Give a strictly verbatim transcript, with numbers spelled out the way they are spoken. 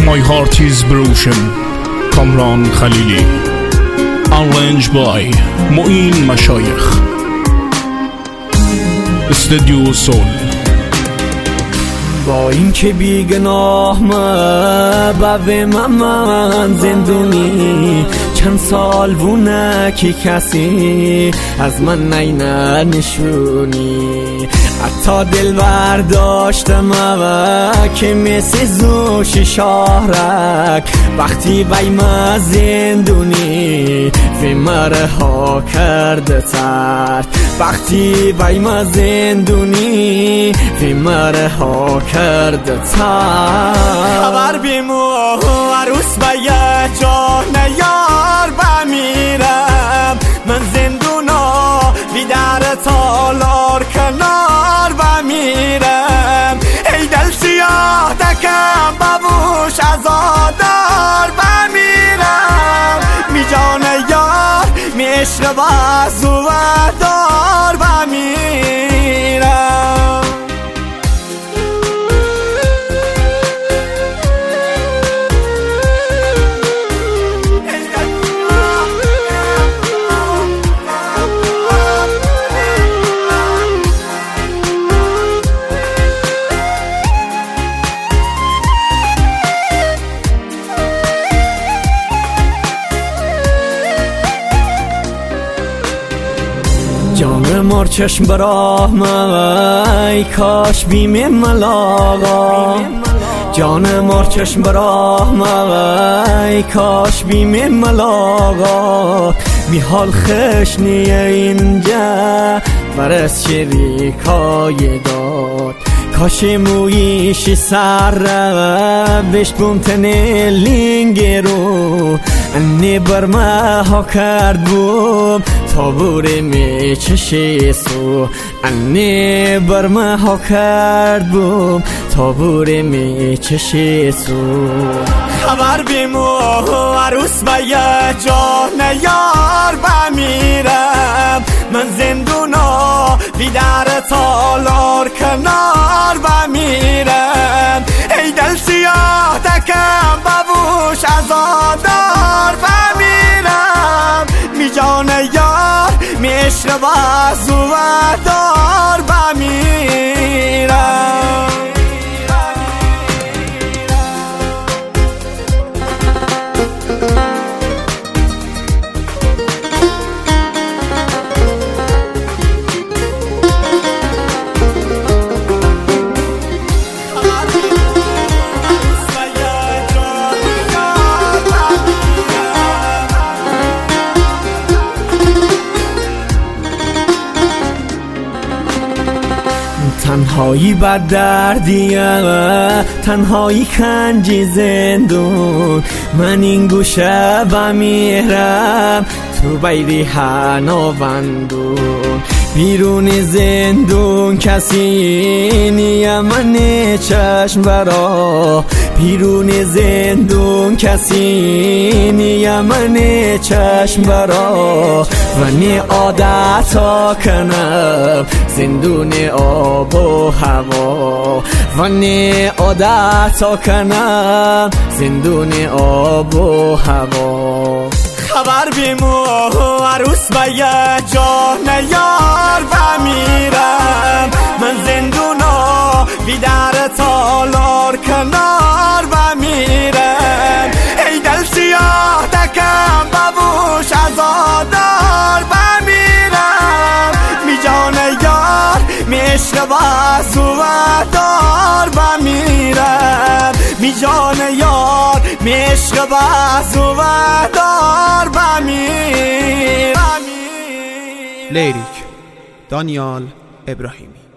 My heart is broken. کامران خلیلی. Arranged by معین مشایخ. استودیو سول. با این که بیگناه مبوه من زندونی، چند سال بونه که کسی از من نینه نشونی. حتی دل برداشتم که مثل زوش شهرک، وقتی ویم زندونی وی مرها کرده ترد. وقتی ویم زندونی وی مرها کرده ترد. خبر بیمو عروس به یه جان یار بمیرم، من زندونا بی در تالار کنار بمیرم. ای دل سیاه دکم ببوش ازادار بمیرم. می جان یار می عشق بازو دار بمیرم. جان مار چشم براه مای کاش بیم ملاقا. جان مار چشم براه مای کاش بیم ملاقا. می حال خشنیه اینجا برس شریکای داد. کاش مویشی سر بش بومتنه لینگی رو انی برمه ها کرد بوم تابور می چشی سو. انی برمه ها کرد بوم تابور می چشی سو. خبر بیمو عروس به یه جان یار بمیرم، من زندونا بی در تالار کنار بمیرم. ای دل سیاه دکم ببوش ازادار بمیرم. می جان یار می عشق بازو دار بمیرم. تنهایی بد دردیه، تنهایی کنجی زندون. من این گوشه بمیرم تو بیری هنوندون. بیرون زندون کسی نیم من چشم برا. بیرون زندون کسی نیم من چشم برا. و نی عادت ها کنم زندون آب و هوا. و نی عادت ها کنم زندون آب و هوا. خبر بیمو عروس به یه جان یار بمیرم، من زندونا بی در تالار کنار بمیرم. ای دل سیاه دکم ببوش ازادار بمیرم. می جان یار می عشق بازو دار بمیرم. می جان یار می عشق بازو دار بمیرم. لیریک دانیال ابراهیمی.